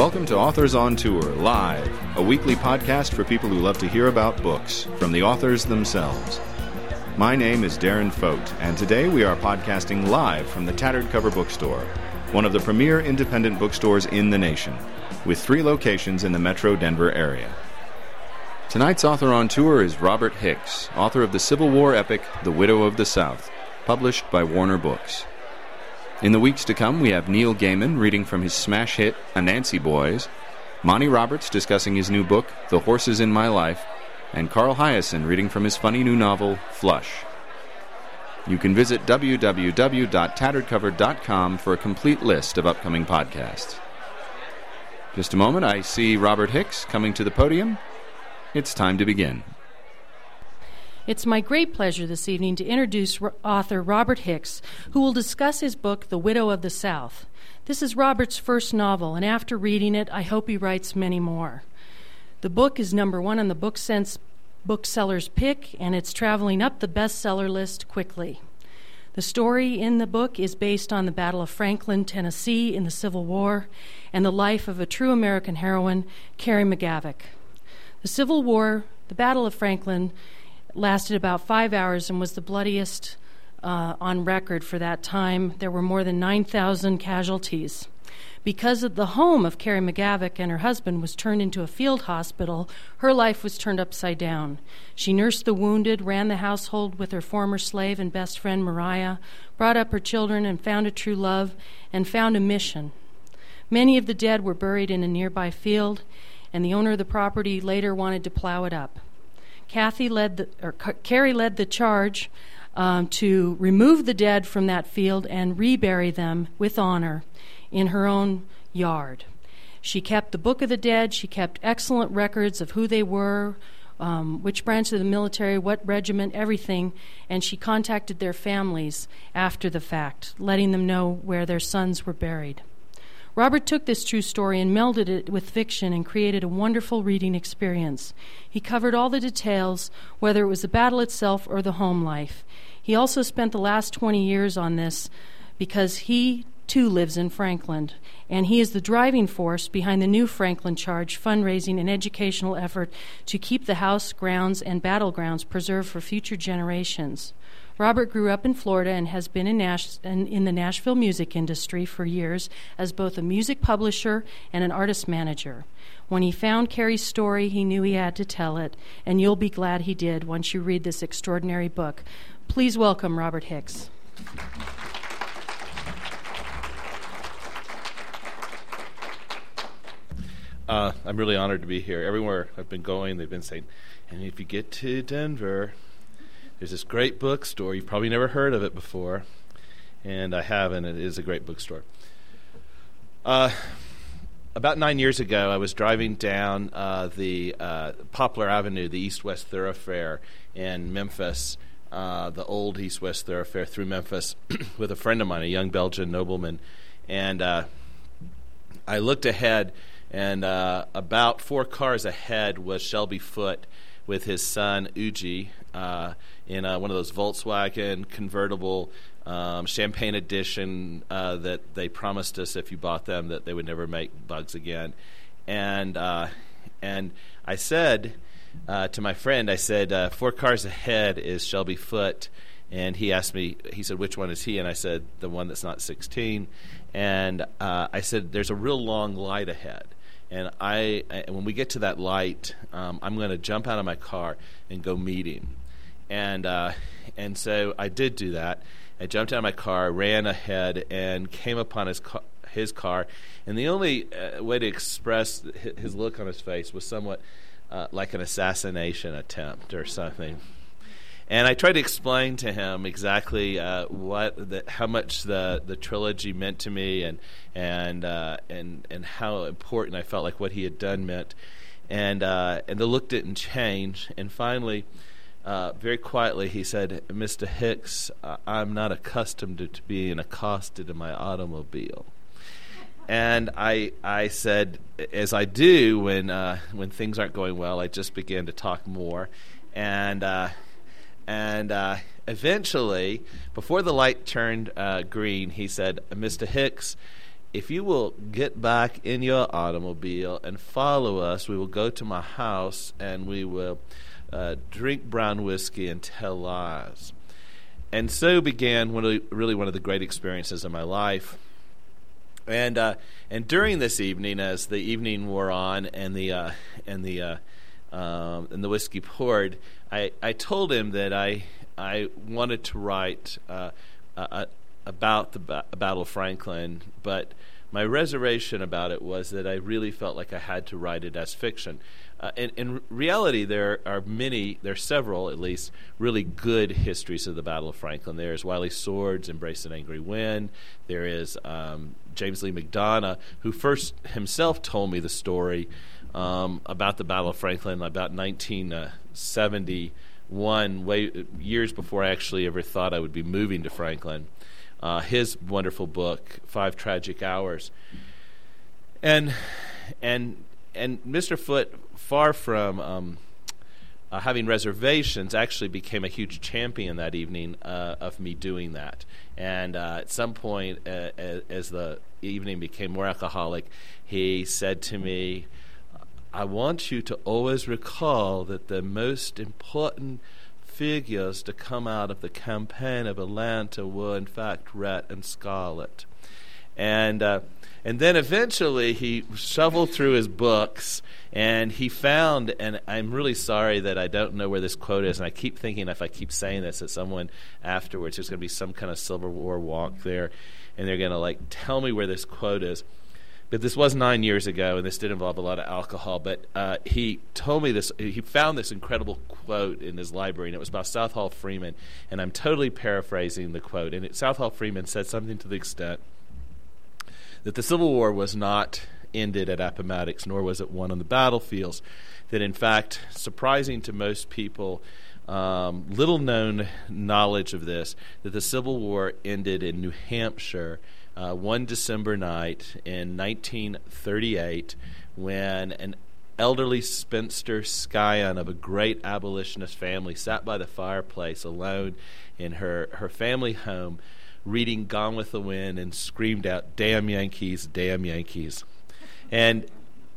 Welcome to Authors on Tour Live, a weekly podcast for people who love to hear about books from the authors themselves. My name is Darren Fote, and today we are podcasting live from the Tattered Cover Bookstore, one of the premier independent bookstores in the nation, with 3 locations in the metro Denver area. Tonight's author on tour is Robert Hicks, author of the Civil War epic The Widow of the South, published by Warner Books. In the weeks to come, we have Neil Gaiman reading from his smash hit, Anansi Boys, Monty Roberts discussing his new book, The Horses in My Life, and Carl Hiaasen reading from his funny new novel, Flush. You can visit www.tatteredcover.com for a complete list of upcoming podcasts. Just a moment, I see Robert Hicks coming to the podium. It's time to begin. It's my great pleasure this evening to introduce author Robert Hicks, who will discuss his book, The Widow of the South. This is Robert's first novel, and after reading it, I hope he writes many more. The book is number 1 on the BookSense bookseller's pick, and it's traveling up the bestseller list quickly. The story in the book is based on the Battle of Franklin, Tennessee in the Civil War, and the life of a true American heroine, Carrie McGavock. The Civil War, the Battle of Franklin, lasted about 5 hours and was the bloodiest on record for that time. There were more than 9,000 casualties. Because of the home of Carrie McGavock and her husband was turned into a field hospital, her life was turned upside down. She nursed the wounded, ran the household with her former slave and best friend Mariah, brought up her children and found a true love, and found a mission. Many of the dead were buried in a nearby field, and the owner of the property later wanted to plow it up. Carrie led the charge to remove the dead from that field and rebury them with honor in her own yard. She kept the Book of the Dead. She kept excellent records of who they were, which branch of the military, what regiment, everything, and she contacted their families after the fact, letting them know where their sons were buried. Robert took this true story and melded it with fiction and created a wonderful reading experience. He covered all the details, whether it was the battle itself or the home life. He also spent the last 20 years on this because he, too, lives in Franklin, and he is the driving force behind the new Franklin Charge fundraising and educational effort to keep the house, grounds, and battlegrounds preserved for future generations. Robert grew up in Florida and has been in the Nashville music industry for years as both a music publisher and an artist manager. When he found Carrie's story, he knew he had to tell it, and you'll be glad he did once you read this extraordinary book. Please welcome Robert Hicks. I'm really honored to be here. Everywhere I've been going, they've been saying, and if you get to Denver, there's this great bookstore. You've probably never heard of it before, and I have, and it is a great bookstore. About 9 years ago, I was driving down the Poplar Avenue, the east-west thoroughfare in Memphis, the old east-west thoroughfare through Memphis, with a friend of mine, a young Belgian nobleman, and I looked ahead, and about 4 cars ahead was Shelby Foote with his son, Uji, in one of those Volkswagen convertible champagne edition that they promised us if you bought them that they would never make bugs again. And I said to my friend, I said, 4 cars ahead is Shelby Foote. And he asked me, he said, which one is he? And I said, the one that's not 16. And I said, there's a real long light ahead. And when we get to that light, I'm going to jump out of my car and go meet him. And so I did do that. I jumped out of my car, ran ahead, and came upon his car. And the only way to express his look on his face was somewhat like an assassination attempt or something. And I tried to explain to him exactly how much the trilogy meant to me, and how important I felt like what he had done meant, and the look didn't change. And finally, very quietly, he said, "Mr. Hicks, I'm not accustomed to being accosted in my automobile." And I said, as I do when things aren't going well, I just began to talk more, and eventually, before the light turned green, he said, "Mr. Hicks, if you will get back in your automobile and follow us, we will go to my house and we will drink brown whiskey and tell lies. And so began one of the great experiences of my life. And during this evening, as the evening wore on and the whiskey poured, I told him that I wanted to write about the Battle of Franklin, but my reservation about it was that I really felt like I had to write it as fiction. In reality, there are several at least, really good histories of the Battle of Franklin. There's Wily Swords, Embrace an Angry Wind. There is James Lee McDonough, who first himself told me the story about the Battle of Franklin about 1971, years before I actually ever thought I would be moving to Franklin. His wonderful book, 5 Tragic Hours. And Mr. Foote, far from having reservations, actually became a huge champion that evening of me doing that. And at some point, as the evening became more alcoholic, he said to me, I want you to always recall that the most important figures to come out of the campaign of Atlanta were, in fact, Rhett and Scarlett. And then eventually he shoveled through his books and he found, and I'm really sorry that I don't know where this quote is, and I keep thinking if I keep saying this that someone afterwards, there's going to be some kind of Civil War walk there, and they're going to tell me where this quote is. But this was 9 years ago, and this did involve a lot of alcohol. But he told me this. He found this incredible quote in his library, and it was about Southall Freeman. And I'm totally paraphrasing the quote. And Southall Freeman said something to the extent that the Civil War was not ended at Appomattox, nor was it won on the battlefields. That, in fact, surprising to most people, little-known knowledge of this, that the Civil War ended in New Hampshire one December night in 1938 when an elderly spinster scion of a great abolitionist family sat by the fireplace alone in her family home reading Gone with the Wind and screamed out, "Damn Yankees, damn Yankees." And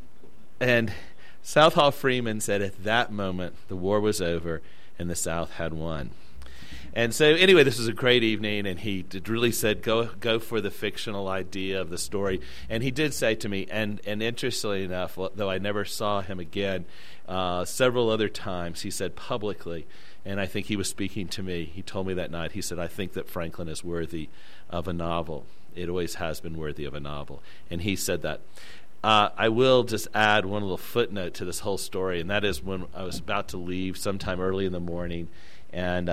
Southall Freeman said at that moment the war was over and the South had won. And so, anyway, this was a great evening, and he really said, go for the fictional idea of the story. And he did say to me, and interestingly enough, though I never saw him again, several other times, he said publicly, and I think he was speaking to me, he told me that night, he said, I think that Franklin is worthy of a novel. It always has been worthy of a novel. And he said that. I will just add one little footnote to this whole story, and that is when I was about to leave sometime early in the morning, and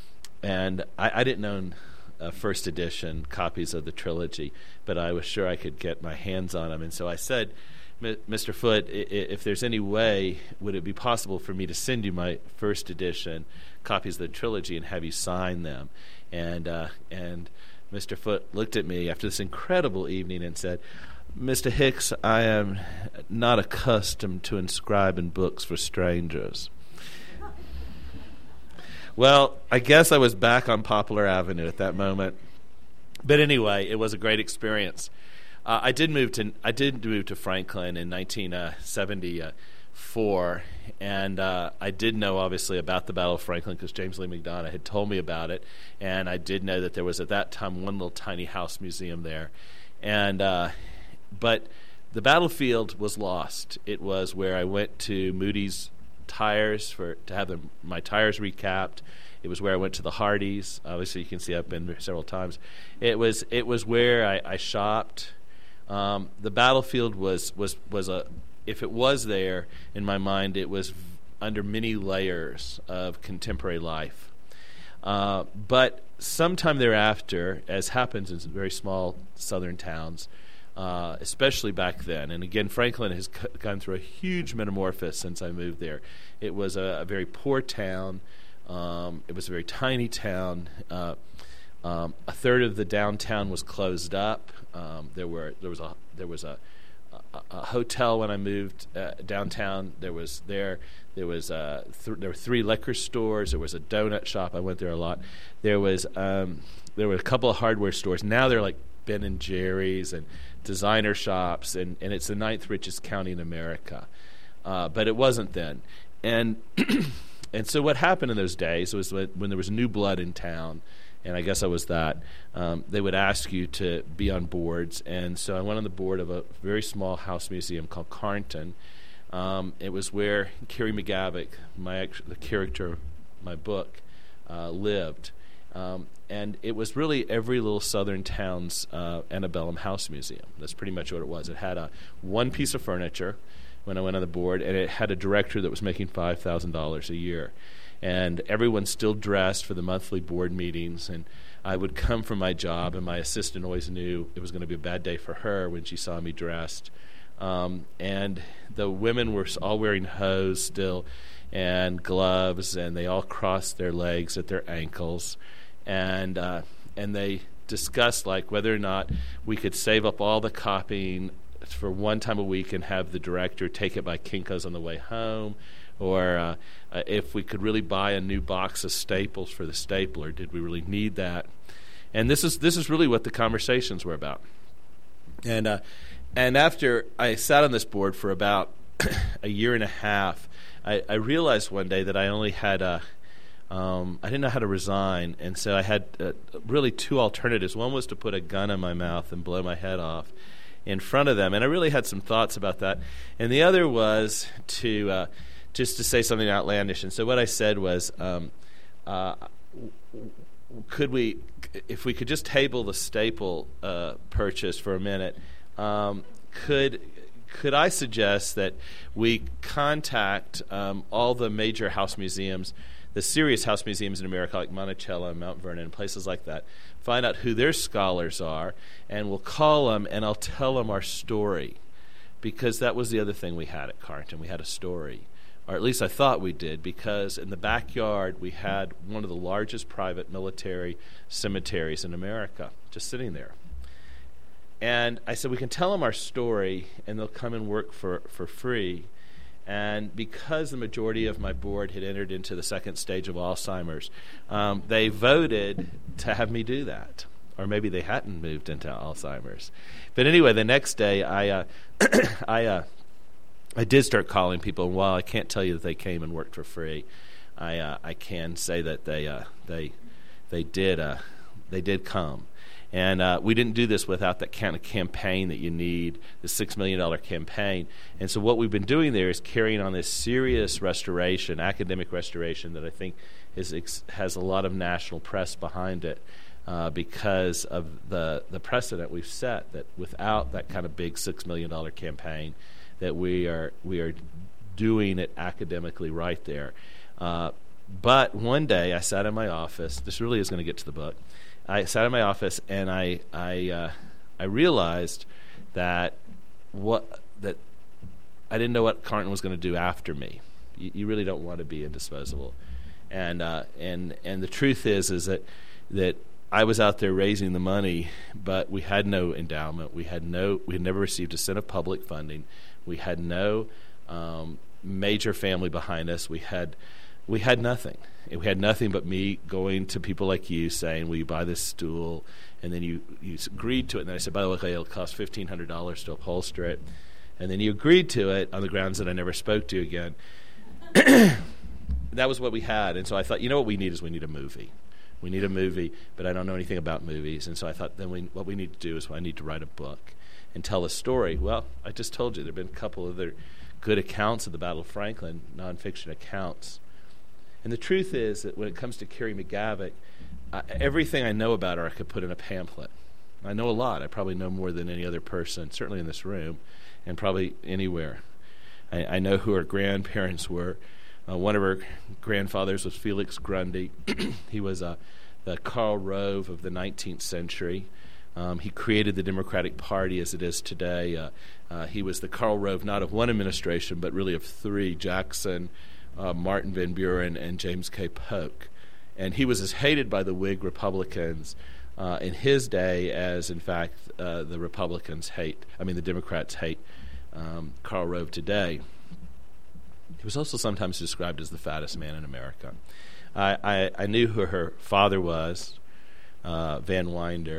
I didn't own first edition copies of the trilogy, but I was sure I could get my hands on them. And so I said, Mr. Foote, if there's any way, would it be possible for me to send you my first edition copies of the trilogy and have you sign them? And Mr. Foote looked at me after this incredible evening and said, Mr. Hicks, I am not accustomed to inscribing books for strangers. Well, I guess I was back on Poplar Avenue at that moment. But anyway, it was a great experience. I did move to Franklin in 1974, and I did know, obviously, about the Battle of Franklin because James Lee McDonough had told me about it, and I did know that there was, at that time, one little tiny house museum there. But the battlefield was lost. It was where I went to Moody's Tires to have my tires recapped. It was where I went to the Hardys. Obviously, you can see I've been there several times. It was where I shopped. The battlefield was a, if it was there in my mind, it was under many layers of contemporary life. But sometime thereafter, as happens in very small southern towns, especially back then. And again, Franklin has gone through a huge metamorphosis since I moved there. It was a very poor town. It was a very tiny town. A third of the downtown was closed up. There was a hotel when I moved downtown. There were 3 liquor stores. There was a donut shop. I went there a lot. There were a couple of hardware stores. Now they're like Ben & Jerry's and designer shops, and it's the 9th richest county in America. But it wasn't then. And and so what happened in those days was when there was new blood in town, and I guess I was that, they would ask you to be on boards. And so I went on the board of a very small house museum called Carnton. It was where Carrie McGavick, the character of my book, lived. And it was really every little southern town's antebellum house museum. That's pretty much what it was. It had one piece of furniture when I went on the board, and it had a director that was making $5,000 a year. And everyone still dressed for the monthly board meetings, and I would come from my job, and my assistant always knew it was going to be a bad day for her when she saw me dressed. And the women were all wearing hose still and gloves, and they all crossed their legs at their ankles. And they discussed like whether or not we could save up all the copying for one time a week and have the director take it by Kinko's on the way home, or if we could really buy a new box of staples for the stapler. Did we really need that? And this is really what the conversations were about. And after I sat on this board for about a year and a half, I realized one day that I only had I didn't know how to resign, and so I had really two alternatives. One was to put a gun in my mouth and blow my head off in front of them, and I really had some thoughts about that. And the other was to just to say something outlandish. And so what I said was, could we, if we could just table the staple purchase for a minute, could I suggest that we contact all the major house museums, the serious house museums in America, like Monticello and Mount Vernon and places like that, find out who their scholars are, and we'll call them and I'll tell them our story. Because that was the other thing we had at Carnton. We had a story. Or at least I thought we did, because in the backyard we had one of the largest private military cemeteries in America just sitting there. And I said, we can tell them our story, and they'll come and work for free. And because the majority of my board had entered into the second stage of Alzheimer's, they voted to have me do that. Or maybe they hadn't moved into Alzheimer's. But anyway, the next day I did start calling people, and while I can't tell you that they came and worked for free, I can say that they did come. And we didn't do this without that kind of campaign that you need, the $6 million campaign. And so what we've been doing there is carrying on this serious restoration, academic restoration, that I think has a lot of national press behind it because of the precedent we've set, that without that kind of big $6 million campaign, that we are doing it academically right there. But one day I sat in my office. This really is going to get to the book. I sat in my office and I realized that I didn't know what Carnton was going to do after me. You really don't want to be indisposable, and the truth is that I was out there raising the money, but we had no endowment. We had never received a cent of public funding. We had no major family behind us. We had nothing. We had nothing but me going to people like you saying, will you buy this stool? And then you agreed to it. And then I said, by the way, it'll cost $1,500 to upholster it. And then you agreed to it on the grounds that I never spoke to you again. That was what we had. And so I thought, you know what we need a movie. We need a movie, but I don't know anything about movies. And so I thought, then what we need to do is I need to write a book and tell a story. Well, I just told you there have been a couple other good accounts of the Battle of Franklin, nonfiction accounts. And the truth is that when it comes to Carrie McGavick, everything I know about her I could put in a pamphlet. I know a lot. I probably know more than any other person, certainly in this room, and probably anywhere. I know who her grandparents were. One of her grandfathers was Felix Grundy. He was the Karl Rove of the 19th century. He created the Democratic Party as it is today. He was the Karl Rove not of one administration, but really of three: Jackson, Martin Van Buren, and James K. Polk. And he was as hated by the Whig Republicans in his day as, in fact, the Democrats hate Karl Rove today. He was also sometimes described as the fattest man in America. I knew who her father was, Van Winder.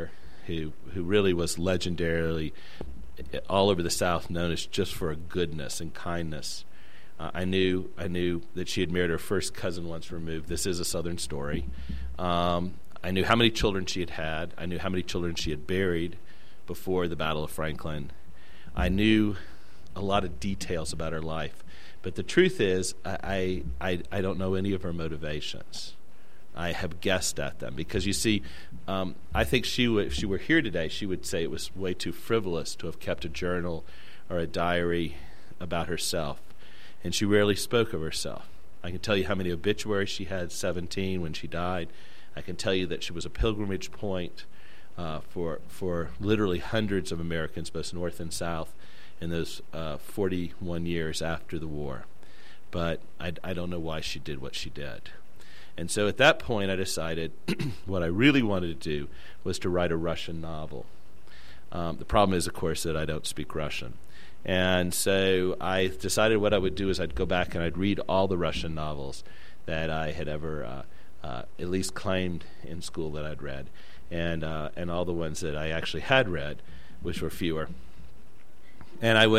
who really was legendarily all over the South known as just for her goodness and kindness. I knew that she had married her first cousin once removed. This is a Southern story. I knew how many children she had had. I knew how many children she had buried before the Battle of Franklin. I knew a lot of details about her life. But the truth is, I don't know any of her motivations. I have guessed at them because, you see, I think if she were here today, she would say it was way too frivolous to have kept a journal or a diary about herself. And she rarely spoke of herself. I can tell you how many obituaries she had, 17, when she died. I can tell you that she was a pilgrimage point for literally hundreds of Americans, both North and South, in those 41 years after the war. But I don't know why she did what she did. And so at that point I decided what I really wanted to do was to write a Russian novel. The problem is, of course, that I don't speak Russian. And so I decided what I would do is I'd go back and I'd read all the Russian novels that I had ever at least claimed in school that I'd read, and all the ones that I actually had read, which were fewer. And I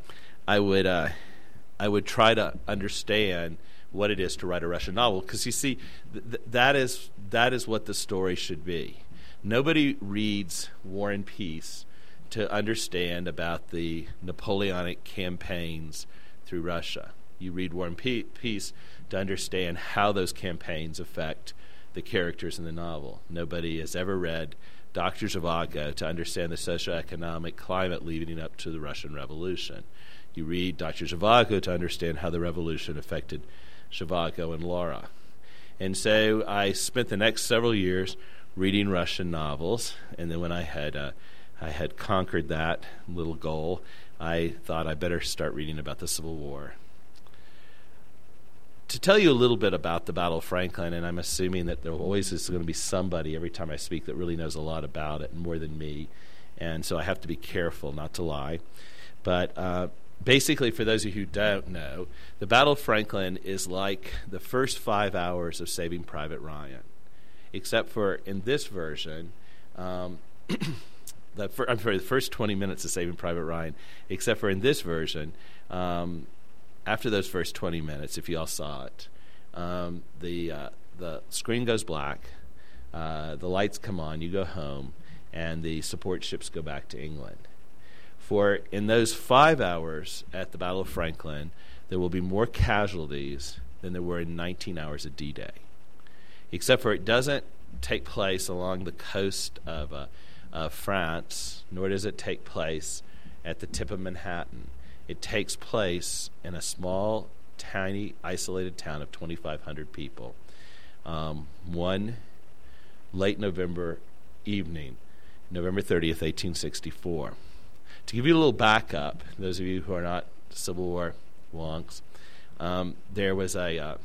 would try to understand what it is to write a Russian novel, because you see, that is what the story should be. Nobody reads War and Peace to understand about the Napoleonic campaigns through Russia. You read War and Peace to understand how those campaigns affect the characters in the novel. Nobody has ever read Dr. Zhivago to understand the socioeconomic climate leading up to the Russian Revolution. You read Dr. Zhivago to understand how the revolution affected Zhivago and Laura. And so I spent the next several years reading Russian novels, and then when I had conquered that little goal, I thought I better start reading about the Civil War. To tell you a little bit about the Battle of Franklin, and I'm assuming that there always is going to be somebody every time I speak that really knows a lot about it, more than me, and so I have to be careful not to lie. But basically, for those of you who don't know, the Battle of Franklin is like the first 5 hours of Saving Private Ryan, except for in this version, the first 20 minutes of Saving Private Ryan, except for in this version, after those first 20 minutes, if you all saw it, the screen goes black, the lights come on, you go home, and the support ships go back to England. For in those 5 hours at the Battle of Franklin, there will be more casualties than there were in 19 hours of D-Day, except for it doesn't take place along the coast of France, nor does it take place at the tip of Manhattan. It takes place in a small, tiny, isolated town of 2,500 people. One late November evening, November 30th, 1864. To give you a little backup, those of you who are not Civil War wonks, there was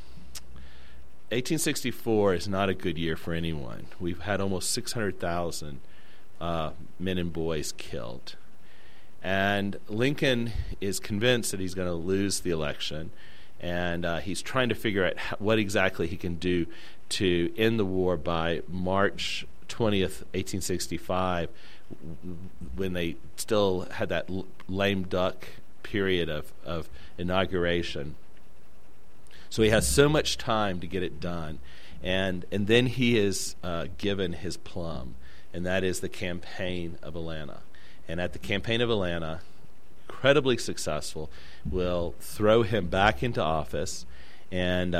1864 is not a good year for anyone. We've had almost 600,000 men and boys killed. And Lincoln is convinced that he's going to lose the election, and he's trying to figure out what exactly he can do to end the war by March 20th, 1865, when they still had that lame duck period of inauguration. So he has so much time to get it done. And then he is given his plum, and that is the Campaign of Atlanta. And at the Campaign of Atlanta, incredibly successful, will throw him back into office, and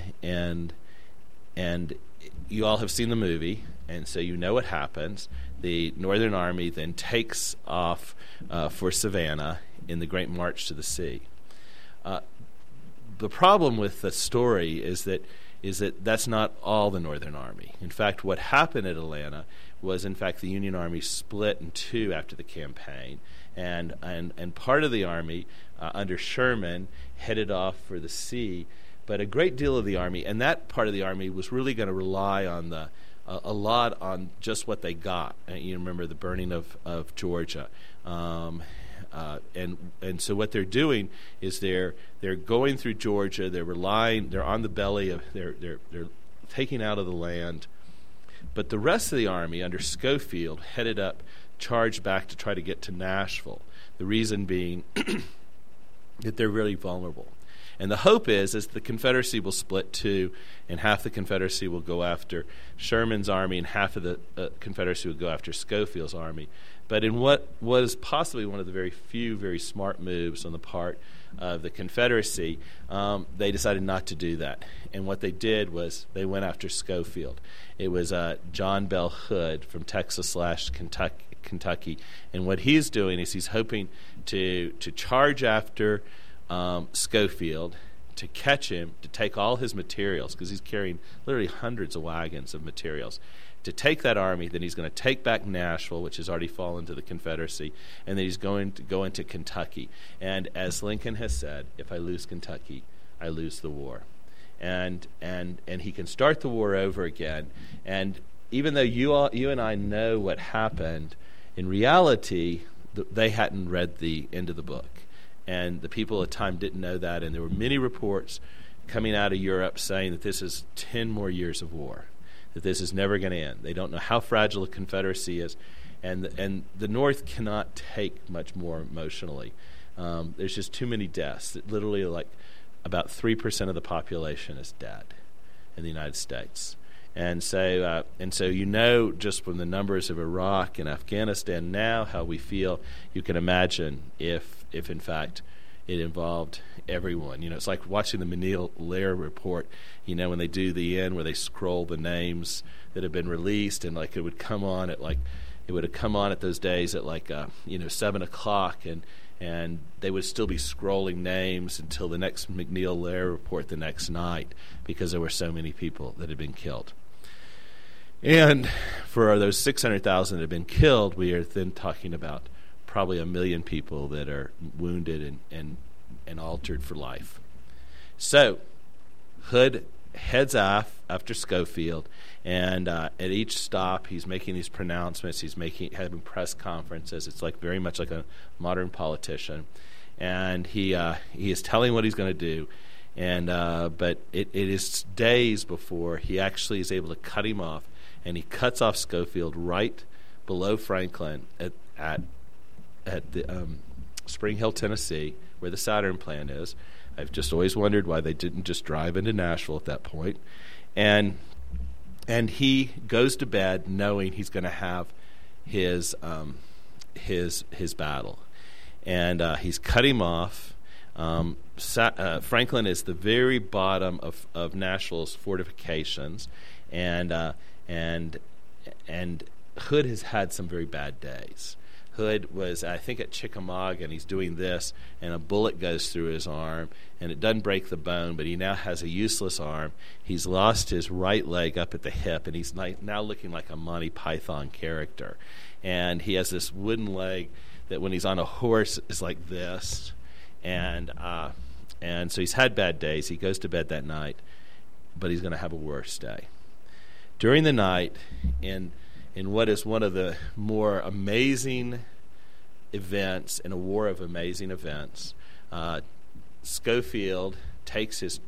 you all have seen the movie, and so you know what happens. The Northern Army then takes off for Savannah in the Great March to the Sea. The problem with the story is that that's not all the Northern Army. In fact, what happened at Atlanta was, in fact, the Union Army split in two after the campaign, and part of the Army under Sherman headed off for the sea, but a great deal of the Army, and that part of the Army was really going to rely on a lot on just what they got. You remember the burning of Georgia. And so what they're doing is they're going through Georgia. They're on the belly of they're taking out of the land But the rest of the army under Schofield headed up, charged back to try to get to Nashville. The reason being that they're really vulnerable. And the hope is the Confederacy will split too, and half the Confederacy will go after Sherman's army, and half of the Confederacy will go after Schofield's army. But in what was possibly one of the very few very smart moves on the part of the Confederacy, they decided not to do that. And what they did was they went after Schofield. It was John Bell Hood from Texas/Kentucky. And what he's doing is he's hoping to charge after Schofield, to catch him, to take all his materials, because he's carrying literally hundreds of wagons of materials, to take that army. Then he's going to take back Nashville, which has already fallen to the Confederacy, and then he's going to go into Kentucky. And as Lincoln has said, if I lose Kentucky, I lose the war. And he can start the war over again. And even though you and I know what happened, in reality, they hadn't read the end of the book. And the people at the time didn't know that, and there were many reports coming out of Europe saying that this is 10 more years of war, that this is never going to end. They don't know how fragile the Confederacy is, and the North cannot take much more emotionally. There's just too many deaths. That literally, like about 3% of the population is dead in the United States. And so just from the numbers of Iraq and Afghanistan now, how we feel, you can imagine if in fact it involved everyone. It's like watching the Menil-Lair report, when they do the end where they scroll the names that have been released, and it would come on at those days at 7 o'clock, and they would still be scrolling names until the next McNeil-Lair report the next night, because there were so many people that had been killed. And for those 600,000 that have been killed, we are then talking about probably 1 million people that are wounded and altered for life. So Hood heads off after Schofield, and at each stop he's making these pronouncements. He's having press conferences. It's very much like a modern politician, and he is telling what he's going to do. And but it is days before he actually is able to cut him off, and he cuts off Schofield right below Franklin at the Spring Hill, Tennessee, where the Saturn plant is. I've just always wondered why they didn't just drive into Nashville at that point. And he goes to bed knowing he's going to have his battle, and he's cut him off. Franklin is the very bottom of Nashville's fortifications, and Hood has had some very bad days. Hood was, I think, at Chickamauga, and he's doing this, and a bullet goes through his arm, and it doesn't break the bone, but he now has a useless arm. He's lost his right leg up at the hip, and he's now looking like a Monty Python character. And he has this wooden leg that when he's on a horse is like this. And so he's had bad days. He goes to bed that night, but he's going to have a worse day. During the night, in what is one of the more amazing events in a war of amazing events, Schofield takes his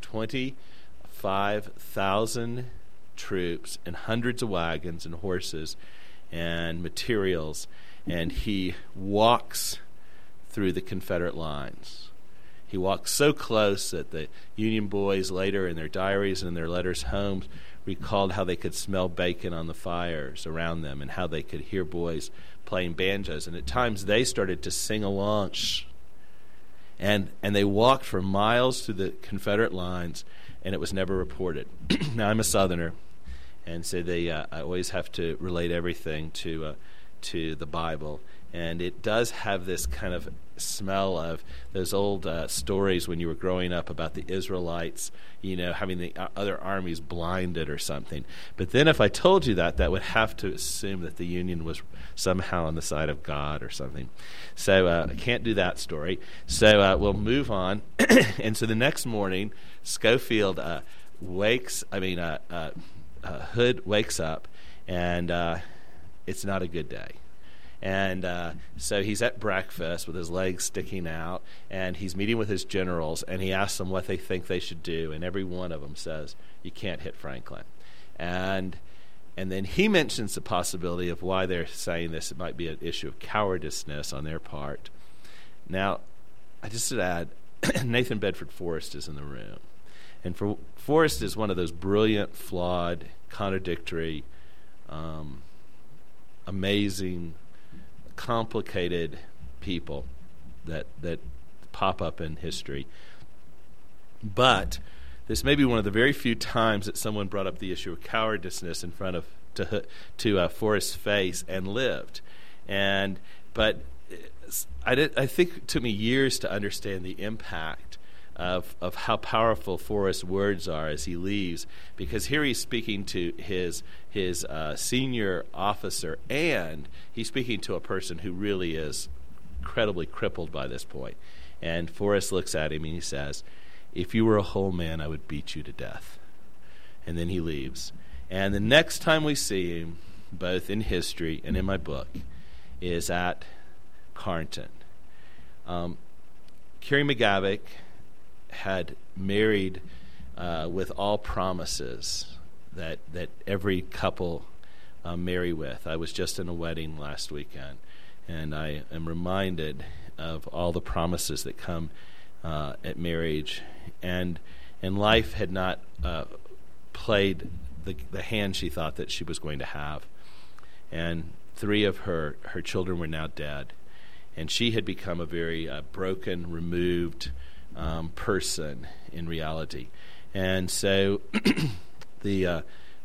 25,000 troops and hundreds of wagons and horses and materials, and he walks through the Confederate lines. He walked so close that the Union boys later in their diaries and in their letters home recalled how they could smell bacon on the fires around them and how they could hear boys playing banjos. And at times they started to sing along. And they walked for miles through the Confederate lines, and it was never reported. Now, I'm a Southerner, and so I always have to relate everything to the Bible. And it does have this kind of smell of those old stories when you were growing up about the Israelites, having the other armies blinded or something. But then if I told you that would have to assume that the Union was somehow on the side of God or something. So I can't do that story. So we'll move on. And so the next morning, Schofield Hood wakes up, and it's not a good day. And so he's at breakfast with his legs sticking out, and he's meeting with his generals, and he asks them what they think they should do, and every one of them says, you can't hit Franklin. And And then he mentions the possibility of why they're saying this. It might be an issue of cowardice on their part. Now, I just should add, Nathan Bedford Forrest is in the room. And Forrest is one of those brilliant, flawed, contradictory, amazing, complicated people that pop up in history. But this may be one of the very few times that someone brought up the issue of cowardice in front of to Forrest's face and lived. But I think it took me years to understand the impact of how powerful Forrest's words are as he leaves, because here he's speaking to his senior officer, and he's speaking to a person who really is incredibly crippled by this point. And Forrest looks at him and he says, "If you were a whole man, I would beat you to death." And then he leaves. And the next time we see him, both in history and in my book, is at Carnton. Carrie McGavick had married with all promises that every couple marry with. I was just in a wedding last weekend, and I am reminded of all the promises that come at marriage, and life had not played the hand she thought that she was going to have. And 3 of her children were now dead, and she had become a very broken, removed person in reality. And so the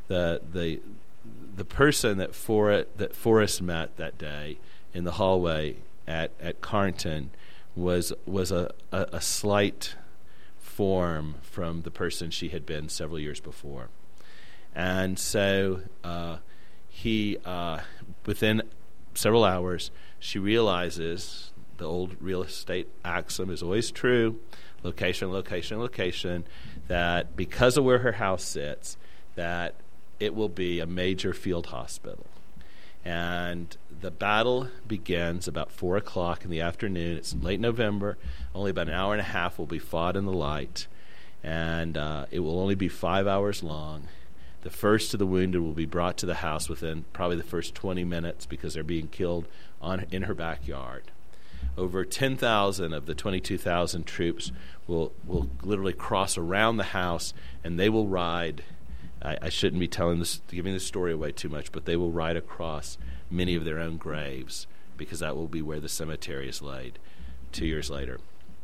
person that Forrest met that day in the hallway at Carnton was a slight form from the person she had been several years before. And so he within several hours, she realizes the old real estate axiom is always true: location, location, location. That because of where her house sits, that it will be a major field hospital. And the battle begins about 4 o'clock in the afternoon. It's late November. Only about an hour and a half will be fought in the light, and it will only be 5 hours long. The first of the wounded will be brought to the house within probably the first 20 minutes because they're being killed in her backyard. Over 10,000 of the 22,000 troops will literally cross around the house, and they will ride. I shouldn't be giving this story away too much, but they will ride across many of their own graves because that will be where the cemetery is laid 2 years later.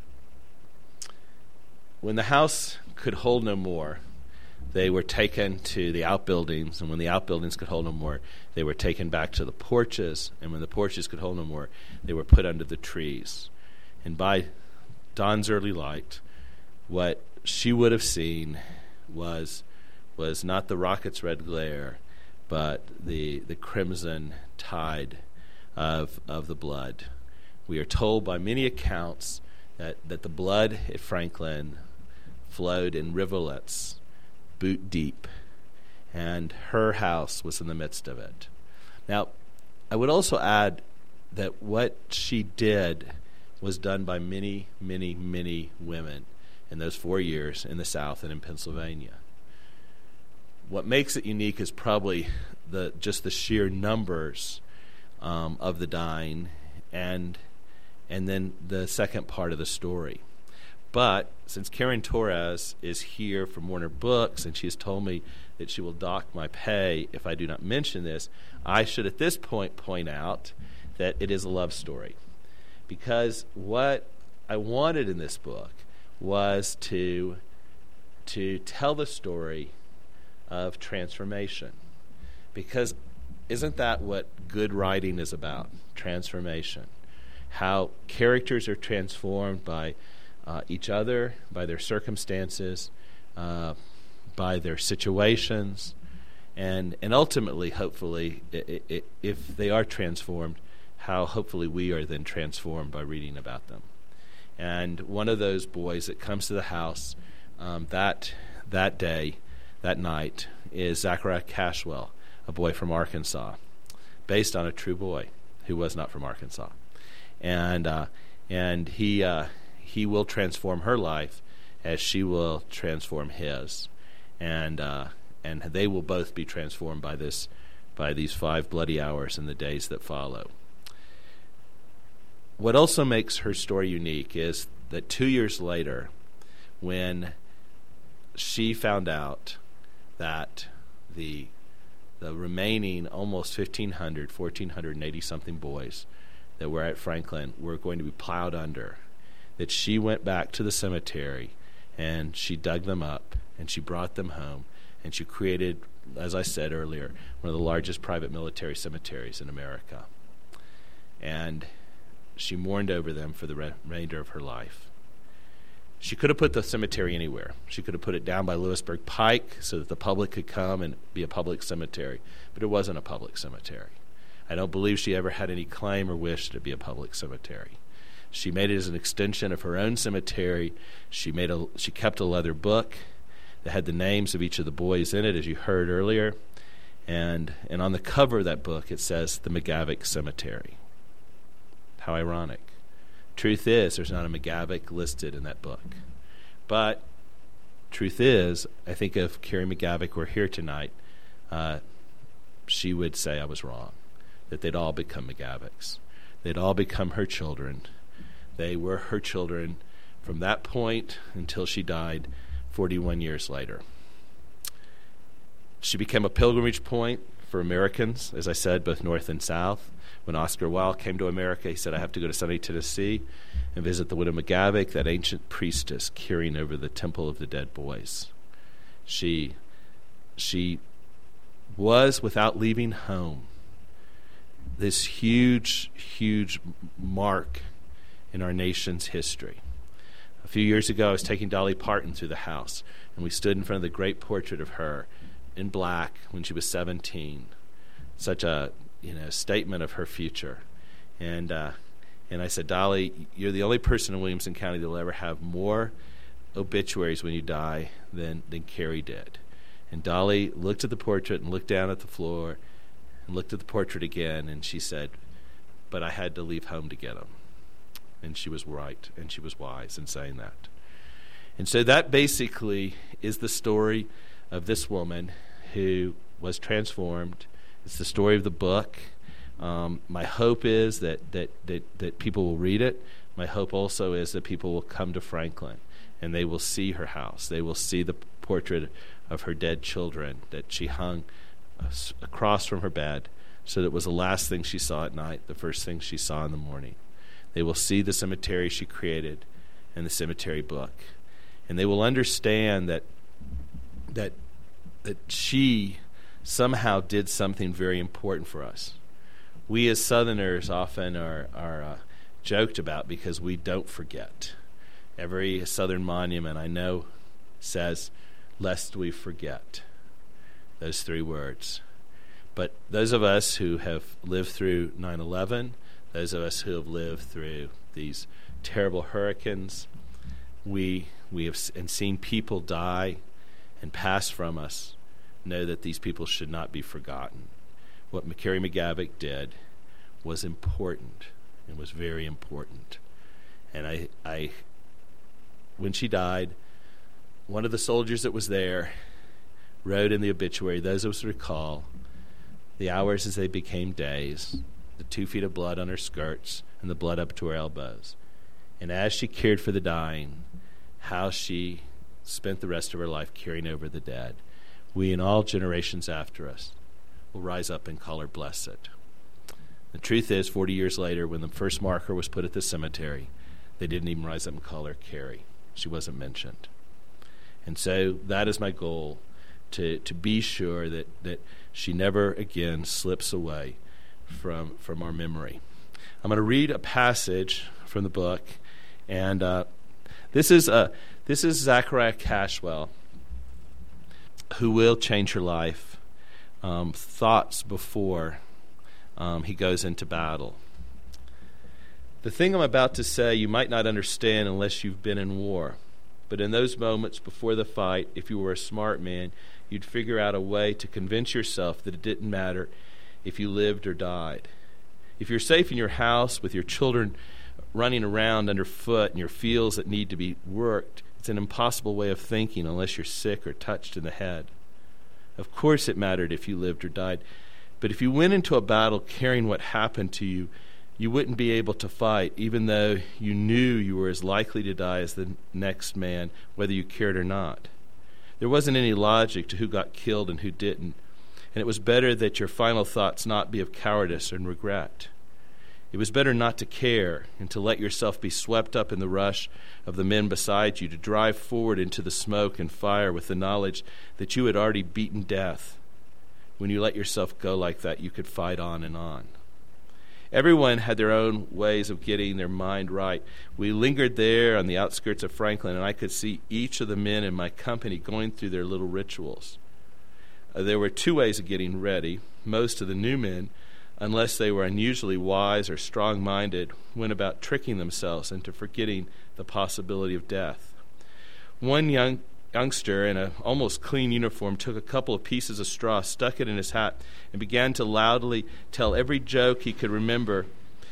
When the house could hold no more, they were taken to the outbuildings, and when the outbuildings could hold no more, they were taken back to the porches, and when the porches could hold no more, they were put under the trees. And by dawn's early light, what she would have seen was not the rocket's red glare, but the crimson tide of the blood. We are told by many accounts that the blood at Franklin flowed in rivulets boot deep, and her house was in the midst of it. Now, I would also add that what she did was done by many, many, many women in those 4 years in the South and in Pennsylvania. What makes it unique is probably just the sheer numbers of the dying, and then the second part of the story. But since Karen Torres is here from Warner Books, and she has told me that she will dock my pay if I do not mention this, I should at this point out that it is a love story. Because what I wanted in this book was to tell the story of transformation. Because isn't that what good writing is about? Transformation. How characters are transformed by each other, by their circumstances, by their situations, and ultimately, hopefully, if they are transformed, how hopefully we are then transformed by reading about them. And one of those boys that comes to the house that day, that night, is Zachariah Cashwell, a boy from Arkansas, based on a true boy who was not from Arkansas. And he will transform her life as she will transform his. And they will both be transformed by these 5 bloody hours in the days that follow. What also makes her story unique is that 2 years later, when she found out that the remaining almost 1,480-something boys that were at Franklin were going to be plowed under, that she went back to the cemetery and she dug them up and she brought them home and she created, as I said earlier, one of the largest private military cemeteries in America. And she mourned over them for the remainder of her life. She could have put the cemetery anywhere. She could have put it down by Lewisburg Pike so that the public could come and be a public cemetery. But it wasn't a public cemetery. I don't believe she ever had any claim or wish to be a public cemetery. She made it as an extension of her own cemetery. She kept a leather book that had the names of each of the boys in it, as you heard earlier. And on the cover of that book, it says the McGavock Cemetery. How ironic. Truth is, there's not a McGavock listed in that book. But truth is, I think if Carrie McGavock were here tonight, she would say I was wrong, that they'd all become McGavocks. They'd all become her children. They were her children from that point until she died 41 years later. She became a pilgrimage point for Americans, as I said, both North and South. When Oscar Wilde came to America, he said, I have to go to Sunday, Tennessee and visit the widow McGavock, that ancient priestess carrying over the temple of the dead boys. She was, without leaving home, this huge, huge mark in our nation's history. A few years ago, I was taking Dolly Parton through the house, and we stood in front of the great portrait of her in black when she was 17. Such a statement of her future. And I said, Dolly, you're the only person in Williamson County that will ever have more obituaries when you die than Carrie did. And Dolly looked at the portrait and looked down at the floor and looked at the portrait again, and she said, but I had to leave home to get them. And she was right, and she was wise in saying that. And so that basically is the story of this woman who was transformed. It's the story of the book. My hope is that people will read it. My hope also is that people will come to Franklin and they will see her house. They will see the portrait of her dead children that she hung across from her bed, so that it was the last thing she saw at night, the first thing she saw in the morning. They will see the cemetery she created and the cemetery book. And they will understand that she somehow did something very important for us. We as Southerners often are joked about because we don't forget. Every Southern monument I know says, lest we forget. Those 3 words. But those of us who have lived through 9/11, those of us who have lived through these terrible hurricanes, we have seen people die and pass from us, know that these people should not be forgotten. What Carrie McGavock did was important and was very important. And I when she died, one of the soldiers that was there wrote in the obituary, those of us recall, the hours as they became days, the 2 feet of blood on her skirts and the blood up to her elbows. And as she cared for the dying, how she spent the rest of her life caring over the dead. We and all generations after us will rise up and call her blessed. The truth is, 40 years later, when the first marker was put at the cemetery, they didn't even rise up and call her Carrie. She wasn't mentioned. And so that is my goal, to be sure that she never again slips away from our memory. I'm going to read a passage from the book, and this is Zachariah Cashwell, who will change her life. Thoughts before he goes into battle. The thing I'm about to say you might not understand unless you've been in war. But in those moments before the fight, if you were a smart man, you'd figure out a way to convince yourself that it didn't matter if you lived or died. If you're safe in your house with your children running around underfoot and your fields that need to be worked, it's an impossible way of thinking unless you're sick or touched in the head. Of course it mattered if you lived or died. But if you went into a battle carrying what happened to you, you wouldn't be able to fight, even though you knew you were as likely to die as the next man, whether you cared or not. There wasn't any logic to who got killed and who didn't, and it was better that your final thoughts not be of cowardice and regret. It was better not to care and to let yourself be swept up in the rush of the men beside you, to drive forward into the smoke and fire with the knowledge that you had already beaten death. When you let yourself go like that, you could fight on and on. Everyone had their own ways of getting their mind right. We lingered there on the outskirts of Franklin, and I could see each of the men in my company going through their little rituals. There were two ways of getting ready. Most of the new men, unless they were unusually wise or strong-minded, went about tricking themselves into forgetting the possibility of death. One youngster in an almost clean uniform took a couple of pieces of straw, stuck it in his hat, and began to loudly tell every joke he could remember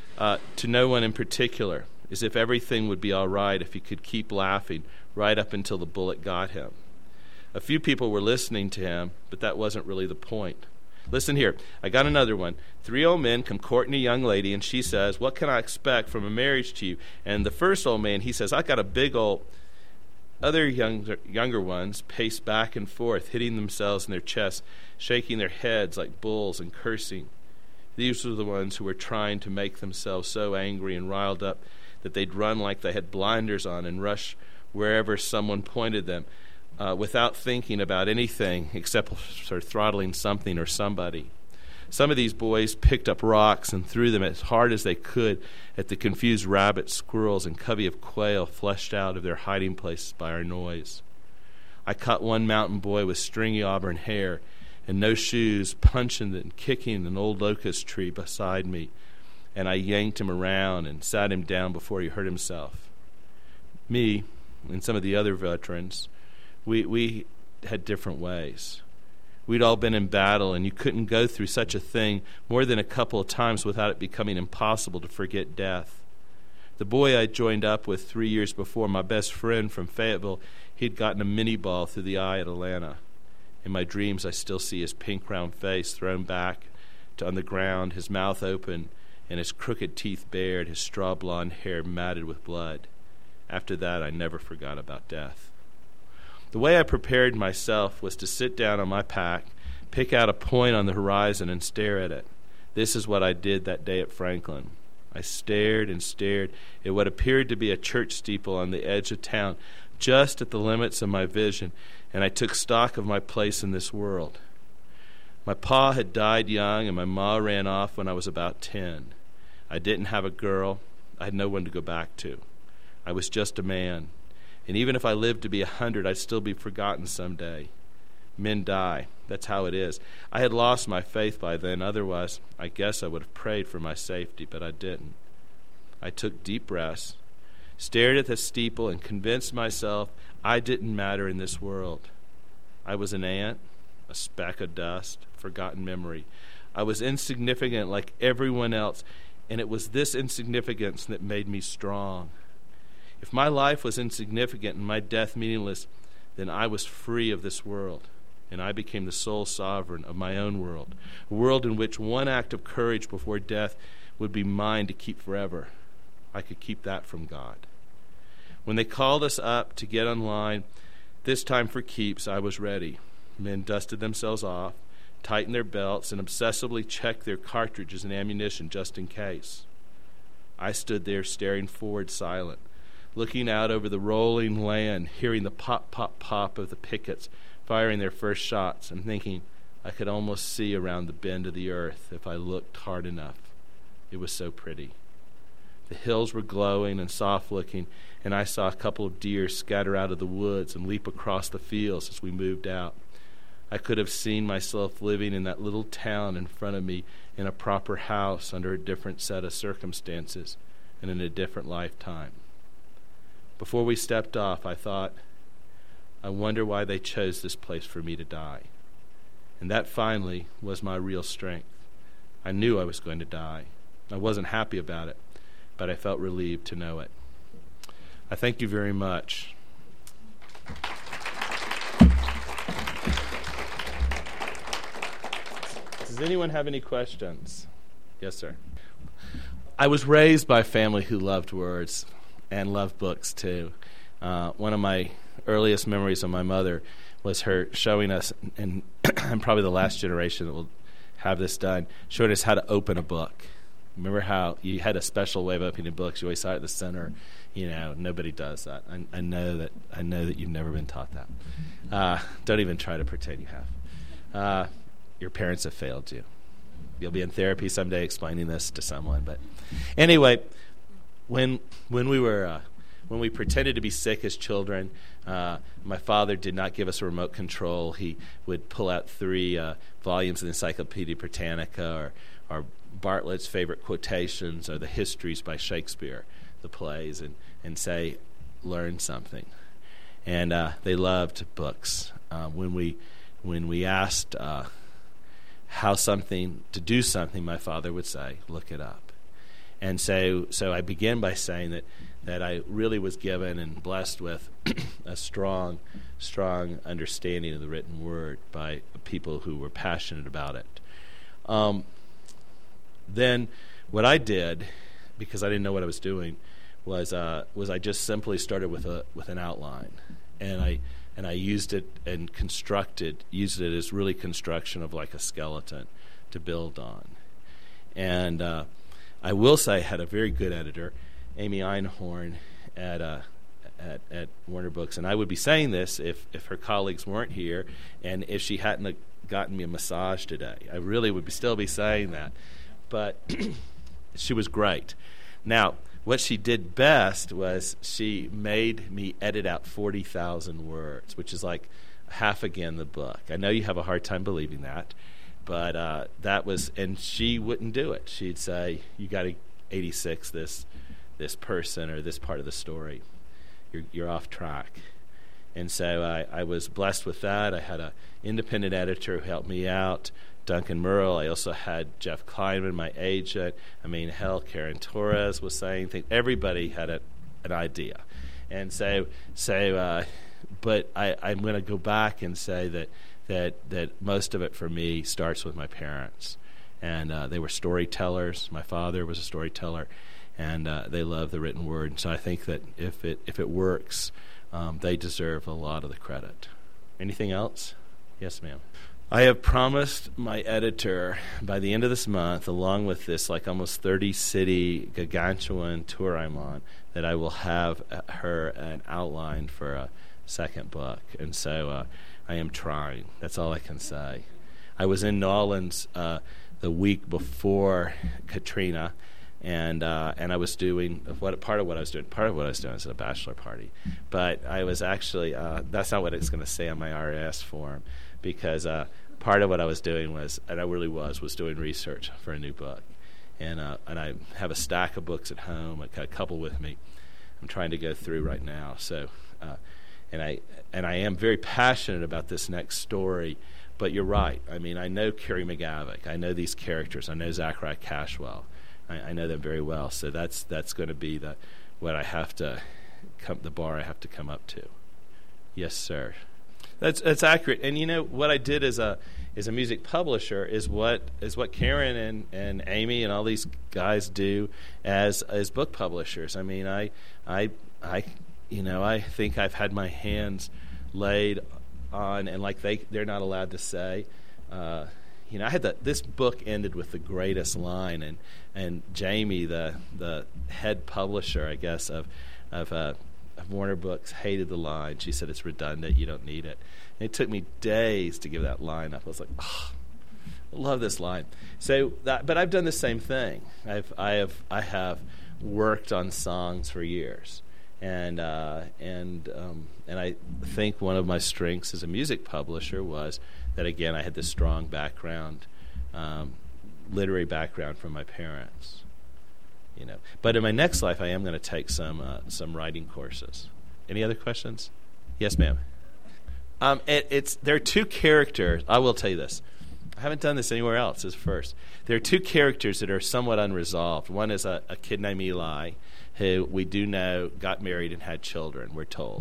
to no one in particular, as if everything would be all right if he could keep laughing right up until the bullet got him. A few people were listening to him, but that wasn't really the point. Listen here, I got another one. 3 old men come courting a young lady, and she says, "What can I expect from a marriage to you?" And the first old man, he says, "I got a big old..." Other younger ones paced back and forth, hitting themselves in their chests, shaking their heads like bulls and cursing. These were the ones who were trying to make themselves so angry and riled up that they'd run like they had blinders on and rush wherever someone pointed them, without thinking about anything except sort of throttling something or somebody. Some of these boys picked up rocks and threw them as hard as they could at the confused rabbits, squirrels, and covey of quail flushed out of their hiding places by our noise. I caught one mountain boy with stringy auburn hair and no shoes punching and kicking an old locust tree beside me, and I yanked him around and sat him down before he hurt himself. Me and some of the other veterans, we had different ways. We'd all been in battle, and you couldn't go through such a thing more than a couple of times without it becoming impossible to forget death. The boy I joined up with 3 years before, my best friend from Fayetteville, he'd gotten a mini ball through the eye at Atlanta. In my dreams, I still see his pink round face thrown back on the ground, his mouth open, and his crooked teeth bared, his straw blonde hair matted with blood. After that, I never forgot about death. The way I prepared myself was to sit down on my pack, pick out a point on the horizon, and stare at it. This is what I did that day at Franklin. I stared and stared at what appeared to be a church steeple on the edge of town, just at the limits of my vision, and I took stock of my place in this world. My pa had died young, and my ma ran off when I was about 10. I didn't have a girl. I had no one to go back to. I was just a man. And even if I lived to be 100, I'd still be forgotten someday. Men die. That's how it is. I had lost my faith by then. Otherwise, I guess I would have prayed for my safety, but I didn't. I took deep breaths, stared at the steeple, and convinced myself I didn't matter in this world. I was an ant, a speck of dust, forgotten memory. I was insignificant like everyone else, and it was this insignificance that made me strong. If my life was insignificant and my death meaningless, then I was free of this world, and I became the sole sovereign of my own world, a world in which one act of courage before death would be mine to keep forever. I could keep that from God. When they called us up to get on line, this time for keeps, I was ready. Men dusted themselves off, tightened their belts, and obsessively checked their cartridges and ammunition just in case. I stood there staring forward silent, looking out over the rolling land, hearing the pop, pop, pop of the pickets firing their first shots, and thinking I could almost see around the bend of the earth if I looked hard enough. It was so pretty. The hills were glowing and soft-looking, and I saw a couple of deer scatter out of the woods and leap across the fields as we moved out. I could have seen myself living in that little town in front of me in a proper house under a different set of circumstances and in a different lifetime. Before we stepped off, I thought, I wonder why they chose this place for me to die. And that finally was my real strength. I knew I was going to die. I wasn't happy about it, but I felt relieved to know it. I thank you very much. Does anyone have any questions? Yes, sir. I was raised by a family who loved words and loved books, too. One of my earliest memories of my mother was her showing us, and I'm probably the last generation that will have this done, showing us how to open a book. Remember how you had a special way of opening books? You always saw it at the center. Nobody does that. I know that you've never been taught that. Don't even try to pretend you have. Your parents have failed you. You'll be in therapy someday explaining this to someone. But anyway, when we pretended to be sick as children, my father did not give us a remote control. He would pull out 3 volumes of the Encyclopedia Britannica or Bartlett's favorite quotations or the histories by Shakespeare, the plays, and say, learn something. And they loved books. When we asked how to do something, my father would say, look it up. And so I begin by saying that I really was given and blessed with a strong understanding of the written word by people who were passionate about it. Then what I did, because I didn't know what I was doing, was I just simply started with an outline, and I used it and used it as really construction of like a skeleton to build on. And I will say I had a very good editor, Amy Einhorn, at Warner Books, and I would be saying this if her colleagues weren't here, and if she hadn't gotten me a massage today. I really would still be saying that. But she was great. Now, what she did best was she made me edit out 40,000 words, which is like half again the book. I know you have a hard time believing that, but that was, and she wouldn't do it. She'd say, you got to 86 this person or this part of the story. You're off track. And so I was blessed with that. I had an independent editor who helped me out, Duncan Murrell. I also had Jeff Kleinman, my agent. Karen Torres was saying things. Everybody had an idea. And but I'm going to go back and say that most of it for me starts with my parents. And they were storytellers. My father was a storyteller, and they love the written word. So I think that if it works, they deserve a lot of the credit. Anything else? Yes, ma'am. I have promised my editor by the end of this month, along with this like almost 30-city gargantuan tour I'm on, that I will have her an outline for a second book. And so I am trying. That's all I can say. I was in New Orleans the week before Katrina, and I was doing part of what I was doing was at a bachelor party. But I was actually that's not what it's going to say on my RS form, because part of what I was doing was doing research for a new book, and I have a stack of books at home. I got a couple with me. I'm trying to go through right now. So, and I am very passionate about this next story. But you're right. I know Carrie McGavick. I know these characters. I know Zachariah Cashwell. I know them very well. So that's going to be the bar I have to come up to. Yes, sir. That's accurate. And what I did as a music publisher is what Karen and Amy and all these guys do as book publishers. I think I've had my hands laid on, and like they're not allowed to say. I had this book ended with the greatest line, and Jamie, the head publisher, I guess, of Warner Books, hated the line. She said it's redundant. You don't need it. And it took me days to give that line up. I was like, I love this line. But I've done the same thing. I have worked on songs for years, and I think one of my strengths as a music publisher was that, again, I had this strong background, literary background from my parents. But in my next life, I am going to take some writing courses. Any other questions? Yes, ma'am. There are two characters. I will tell you this. I haven't done this anywhere else. This is first. There are two characters that are somewhat unresolved. One is a kid named Eli, who we do know got married and had children, we're told.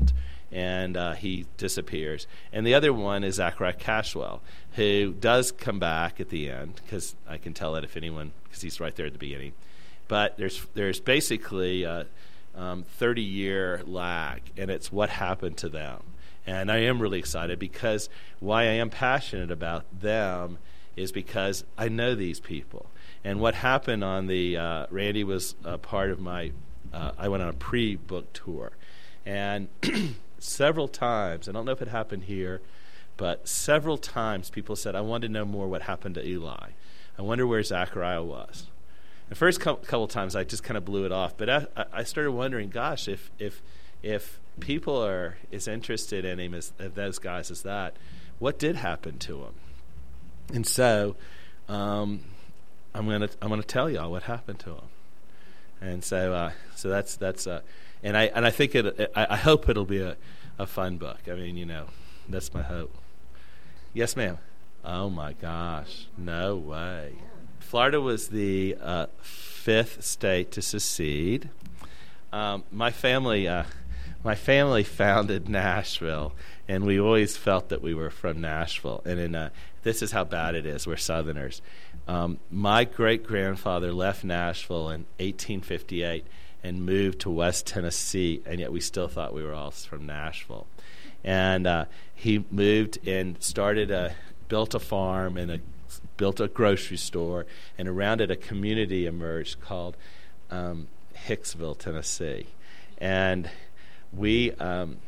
and he disappears. And the other one is Zachariah Cashwell, who does come back at the end, because I can tell that if anyone, because he's right there at the beginning. But there's basically a 30-year lag, and it's what happened to them. And I am really excited, because why I am passionate about them is because I know these people. And what happened on the Randy was part of my I went on a pre-book tour, and several times, I don't know if it happened here, but several times people said, I want to know more what happened to Eli. I wonder where Zachariah was. The first couple times I just kind of blew it off, but I started wondering, gosh, if people are as interested in him as those guys as that, what did happen to him? And so I'm gonna tell y'all what happened to him. And so that's and I think I hope it'll be a fun book. I mean, that's my hope. Yes, ma'am. Oh my gosh, no way. Florida was the 5th state to secede. My family founded Nashville, and we always felt that we were from Nashville. And this is how bad it is. We're Southerners. My great-grandfather left Nashville in 1858 and moved to West Tennessee, and yet we still thought we were all from Nashville. And he moved and built a farm and built a grocery store, and around it a community emerged called Hicksville, Tennessee. And we were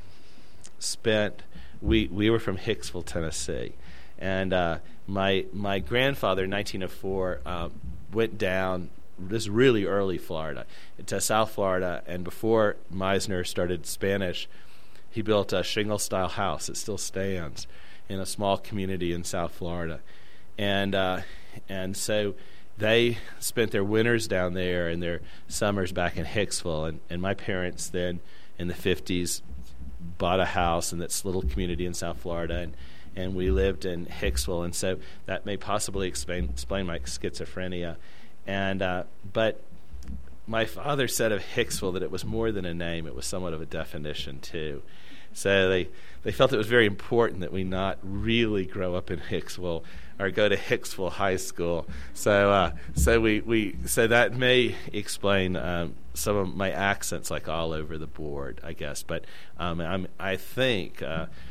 from Hicksville, Tennessee. And my grandfather in 1904 went down this really early Florida to South Florida, and before Meisner started Spanish, he built a shingle-style house that still stands in a small community in South Florida. And so they spent their winters down there and their summers back in Hicksville. And my parents then, in the 50s, bought a house in this little community in South Florida, and we lived in Hicksville. And so that may possibly explain my schizophrenia. But my father said of Hicksville that it was more than a name. It was somewhat of a definition, too. So they felt it was very important that we not really grow up in Hicksville or go to Hicksville High School. So that may explain some of my accents, like all over the board, I guess. But I think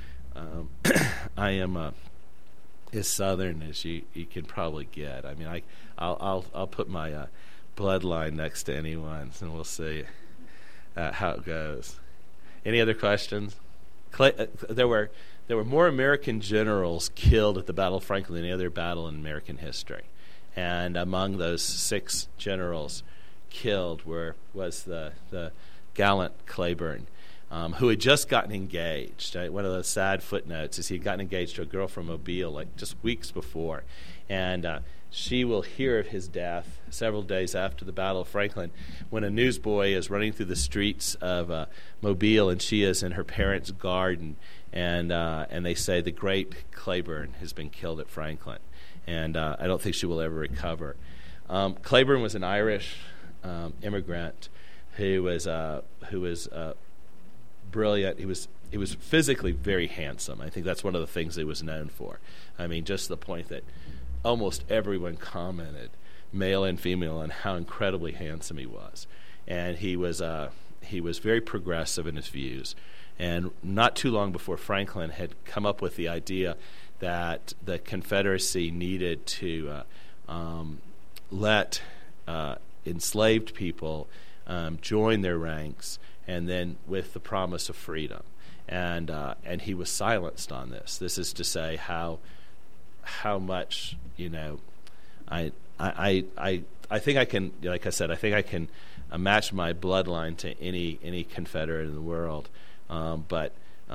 I am as Southern as you can probably get. I mean, I'll put my bloodline next to anyone's, and we'll see how it goes. Any other questions? There were more American generals killed at the Battle of Franklin than any other battle in American history, and among those 6 generals killed was the gallant Claiborne, who had just gotten engaged. One of the sad footnotes is he had gotten engaged to a girl from Mobile like just weeks before, and she will hear of his death several days after the Battle of Franklin, when a newsboy is running through the streets of Mobile, and she is in her parents' garden, and they say the great Claiborne has been killed at Franklin, and I don't think she will ever recover. Claiborne was an Irish immigrant who was brilliant. He was physically very handsome. I think that's one of the things he was known for. I mean, just the point that almost everyone commented, male and female, on how incredibly handsome he was. And he was very progressive in his views. And not too long before Franklin had come up with the idea that the Confederacy needed to let enslaved people join their ranks, and then with the promise of freedom. And he was silenced on this. This is to say how much, I think I can, like I said, I think I can match my bloodline to any Confederate in the world. But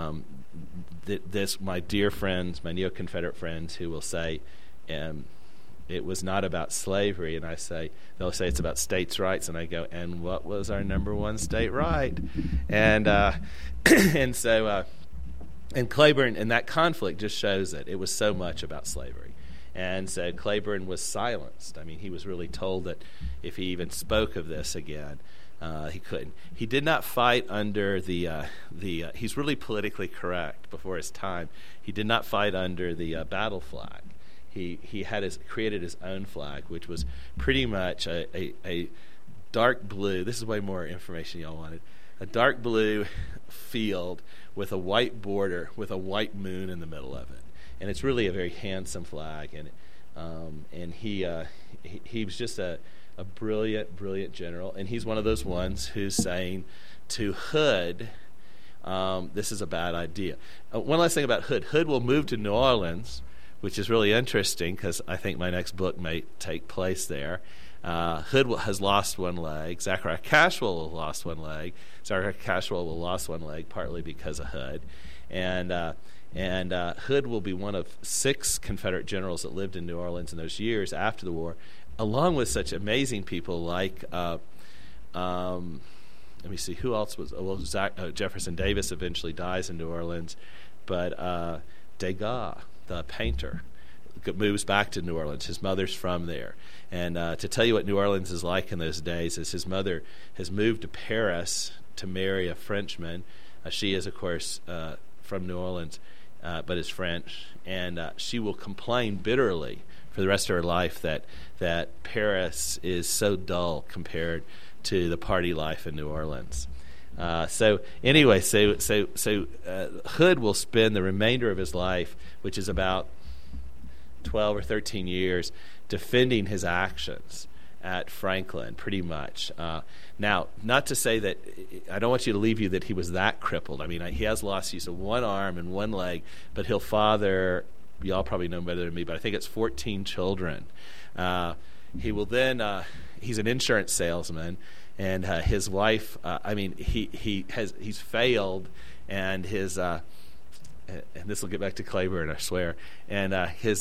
my dear friends, my neo-Confederate friends, who will say it was not about slavery, and they'll say it's about states' rights, and I go, and what was our number one state right? And and so and Claiborne, and that conflict just shows that it was so much about slavery. And so Claiborne was silenced. I mean, he was really told that if he even spoke of this again, He couldn't. He did not fight under the he's really politically correct before his time. He did not fight under the battle flag. He had created his own flag, which was pretty much a dark blue. This is way more information y'all wanted. A dark blue field with a white border with a white moon in the middle of it, and it's really a very handsome flag. And he was just a brilliant general, and he's one of those ones who's saying to Hood, this is a bad idea. One last thing about Hood. Hood will move to New Orleans, which is really interesting because I think my next book may take place there. Hood has lost one leg. Zachariah Cashwell has lost one leg. Zachariah Cashwell will lost one leg partly because of Hood. And Hood will be one of 6 Confederate generals that lived in New Orleans in those years after the war, along with such amazing people like, let me see, who else was, Jefferson Davis eventually dies in New Orleans, but Degas, the painter, moves back to New Orleans. His mother's from there. And to tell you what New Orleans is like in those days is his mother has moved to Paris to marry a Frenchman. She is, of course, from New Orleans, but is French. And she will complain bitterly for the rest of her life that Paris is so dull compared to the party life in New Orleans. So Hood will spend the remainder of his life, which is about 12 or 13 years, defending his actions at Franklin, pretty much. Now, not to say that I don't want you to leave you that he was that crippled. I mean, he has lost use of one arm and one leg, but he'll father, y'all probably know better than me, but I think it's 14 children. He will then, he's an insurance salesman, and his wife, he's failed, and his, and this will get back to Claiborne, I swear, and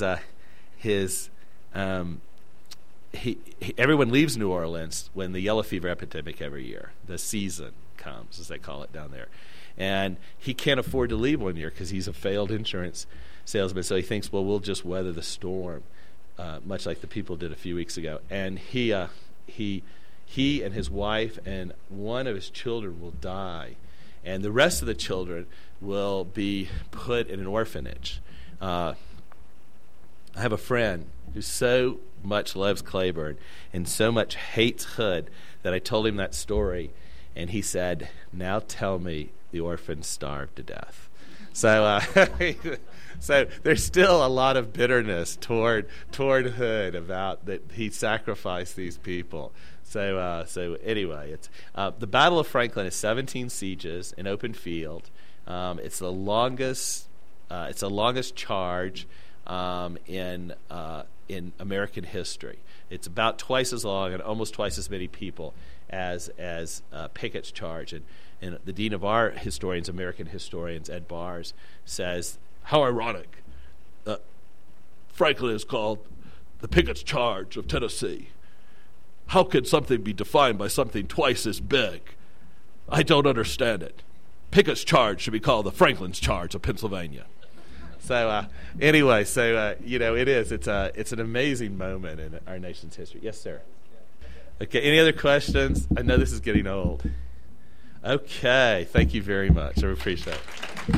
everyone leaves New Orleans when the yellow fever epidemic every year, the season comes, as they call it down there. And he can't afford to leave one year because he's a failed insurance salesman. So he thinks, well, we'll just weather the storm, much like the people did a few weeks ago. And he and his wife and one of his children will die. And the rest of the children will be put in an orphanage. I have a friend who so much loves Claiborne and so much hates Hood that I told him that story, and he said, "Now tell me the orphans starved to death." So, so there's still a lot of bitterness toward Hood about that he sacrificed these people. So anyway, it's the Battle of Franklin is 17 sieges, an open field. It's the longest charge in American history. It's about twice as long and almost twice as many people as Pickett's charge. And the dean of our historians, American historians, Ed Bars, says, how ironic. Franklin is called the Pickett's charge of Tennessee. How could something be defined by something twice as big? I don't understand it. Pickett's charge should be called the Franklin's charge of Pennsylvania. So anyway, it is. It's an amazing moment in our nation's history. Yes, sir. Okay. Any other questions? I know this is getting old. Okay. Thank you very much. I appreciate it.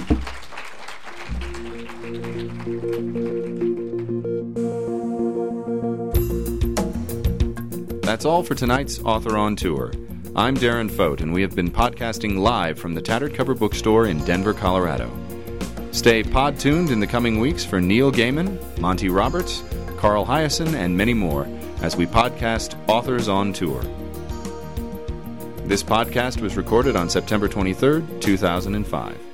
That's all for tonight's Author on Tour. I'm Darren Fote, and we have been podcasting live from the Tattered Cover Bookstore in Denver, Colorado. Stay pod-tuned in the coming weeks for Neil Gaiman, Monty Roberts, Carl Hiaasen, and many more as we podcast Authors on Tour. This podcast was recorded on September 23rd, 2005.